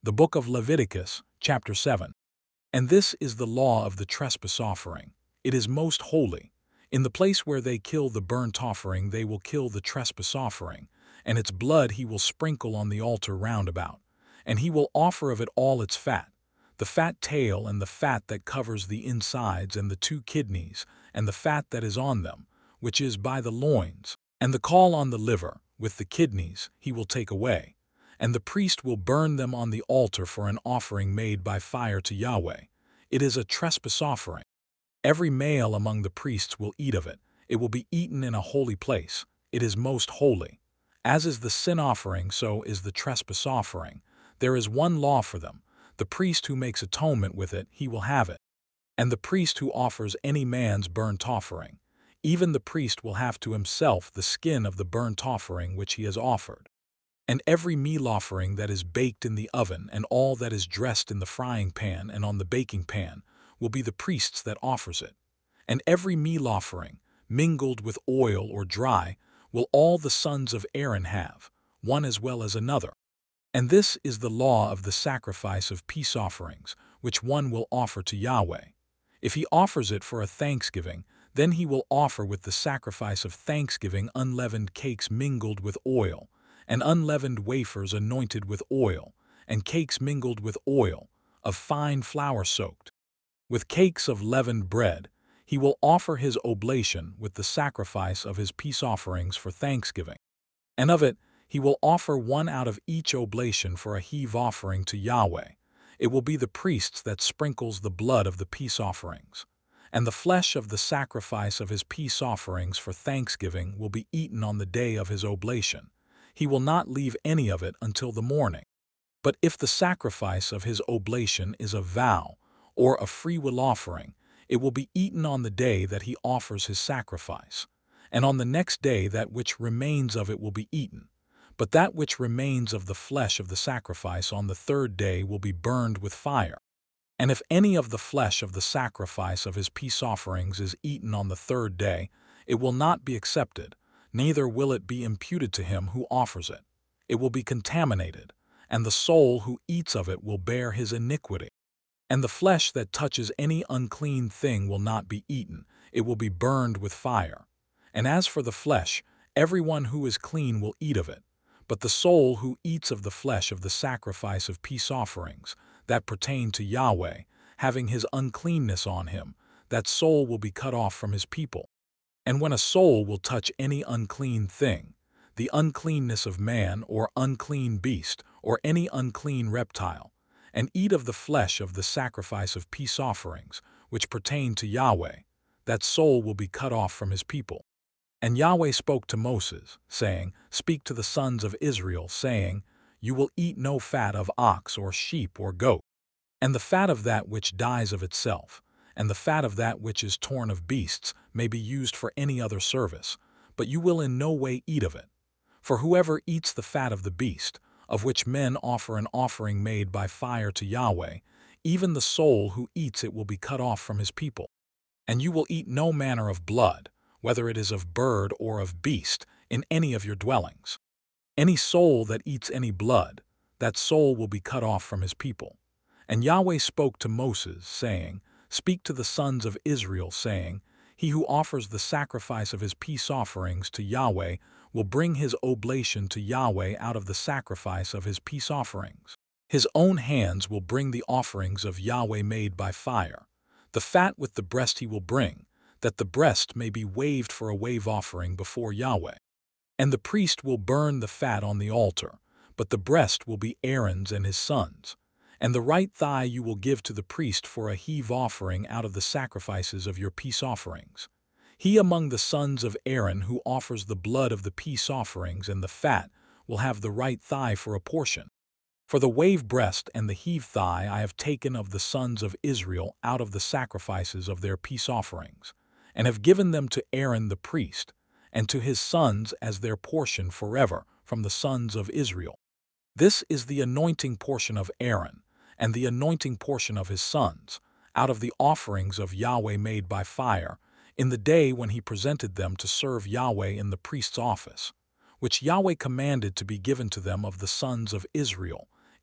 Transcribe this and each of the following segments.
The book of Leviticus, chapter 7. And this is the law of the trespass offering. It is most holy. In the place where they kill the burnt offering they will kill the trespass offering, and its blood he will sprinkle on the altar round about. And he will offer of it all its fat, the fat tail and the fat that covers the insides and the 2 kidneys, and the fat that is on them, which is by the loins, and the caul on the liver, with the kidneys, he will take away. And the priest will burn them on the altar for an offering made by fire to Yahweh. It is a trespass offering. Every male among the priests will eat of it. It will be eaten in a holy place. It is most holy. As is the sin offering, so is the trespass offering. There is one law for them. The priest who makes atonement with it, he will have it. And the priest who offers any man's burnt offering, even the priest will have to himself the skin of the burnt offering which he has offered. And every meal offering that is baked in the oven and all that is dressed in the frying pan and on the baking pan will be the priest's that offers it. And every meal offering, mingled with oil or dry, will all the sons of Aaron have, one as well as another. And this is the law of the sacrifice of peace offerings, which one will offer to Yahweh. If he offers it for a thanksgiving, then he will offer with the sacrifice of thanksgiving unleavened cakes mingled with oil, and unleavened wafers anointed with oil, and cakes mingled with oil, of fine flour soaked. With cakes of leavened bread, he will offer his oblation with the sacrifice of his peace offerings for thanksgiving. And of it he will offer one out of each oblation for a heave offering to Yahweh. It will be the priest's that sprinkles the blood of the peace offerings. And the flesh of the sacrifice of his peace offerings for thanksgiving will be eaten on the day of his oblation. He will not leave any of it until the morning. But if the sacrifice of his oblation is a vow or a freewill offering, it will be eaten on the day that he offers his sacrifice. And on the next day that which remains of it will be eaten. But that which remains of the flesh of the sacrifice on the 3rd day will be burned with fire. And if any of the flesh of the sacrifice of his peace offerings is eaten on the 3rd day, it will not be accepted, neither will it be imputed to him who offers it. It will be contaminated, and the soul who eats of it will bear his iniquity. And the flesh that touches any unclean thing will not be eaten, it will be burned with fire. And as for the flesh, everyone who is clean will eat of it. But the soul who eats of the flesh of the sacrifice of peace offerings, that pertain to Yahweh, having his uncleanness on him, that soul will be cut off from his people. And when a soul will touch any unclean thing, the uncleanness of man or unclean beast or any unclean reptile, and eat of the flesh of the sacrifice of peace offerings, which pertain to Yahweh, that soul will be cut off from his people. And Yahweh spoke to Moses, saying, Speak to the sons of Israel, saying, You will eat no fat of ox or sheep or goat, and the fat of that which dies of itself, and the fat of that which is torn of beasts may be used for any other service, but you will in no way eat of it. For whoever eats the fat of the beast, of which men offer an offering made by fire to Yahweh, even the soul who eats it will be cut off from his people. And you will eat no manner of blood, whether it is of bird or of beast, in any of your dwellings. Any soul that eats any blood, that soul will be cut off from his people. And Yahweh spoke to Moses, saying, Speak to the sons of Israel, saying, He who offers the sacrifice of his peace offerings to Yahweh will bring his oblation to Yahweh out of the sacrifice of his peace offerings. His own hands will bring the offerings of Yahweh made by fire. The fat with the breast he will bring, that the breast may be waved for a wave offering before Yahweh. And the priest will burn the fat on the altar, but the breast will be Aaron's and his sons'. And the right thigh you will give to the priest for a heave offering out of the sacrifices of your peace offerings. He among the sons of Aaron who offers the blood of the peace offerings and the fat will have the right thigh for a portion. For the wave breast and the heave thigh I have taken of the sons of Israel out of the sacrifices of their peace offerings, and have given them to Aaron the priest, and to his sons as their portion forever from the sons of Israel. This is the anointing portion of Aaron, and the anointing portion of his sons, out of the offerings of Yahweh made by fire, in the day when he presented them to serve Yahweh in the priest's office, which Yahweh commanded to be given to them of the sons of Israel,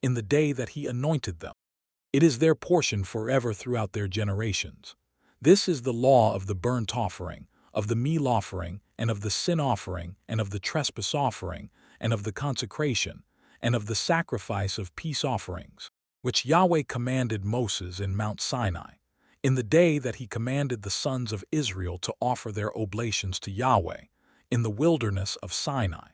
in the day that he anointed them. It is their portion forever throughout their generations. This is the law of the burnt offering, of the meal offering, and of the sin offering, and of the trespass offering, and of the consecration, and of the sacrifice of peace offerings, which Yahweh commanded Moses in Mount Sinai, in the day that he commanded the sons of Israel to offer their oblations to Yahweh, in the wilderness of Sinai.